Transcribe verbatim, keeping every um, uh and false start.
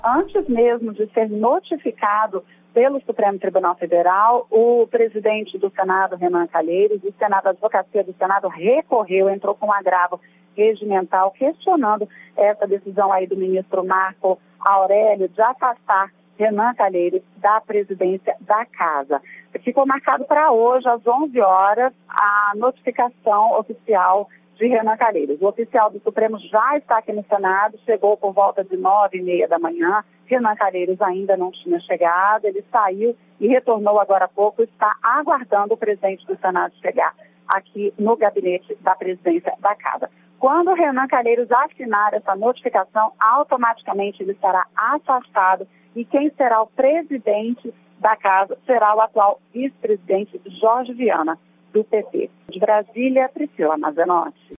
Antes mesmo de ser notificado pelo Supremo Tribunal Federal, o presidente do Senado, Renan Calheiros, e o Senado, a Advocacia do Senado recorreu, entrou com um agravo regimental, questionando essa decisão aí do ministro Marco Aurélio de afastar Renan Calheiros da presidência da Casa. Ficou marcado para hoje, às onze horas, a notificação oficial de Renan Calheiros. O oficial do Supremo já está aqui no Senado, chegou por volta de nove e meia da manhã. Renan Calheiros ainda não tinha chegado, ele saiu e retornou agora há pouco, está aguardando o presidente do Senado chegar aqui no gabinete da presidência da Casa. Quando o Renan Calheiros assinar essa notificação, automaticamente ele será afastado e quem será o presidente da Casa será o atual vice-presidente Jorge Viana, do P T. De Brasília, Priscila Mazenotti.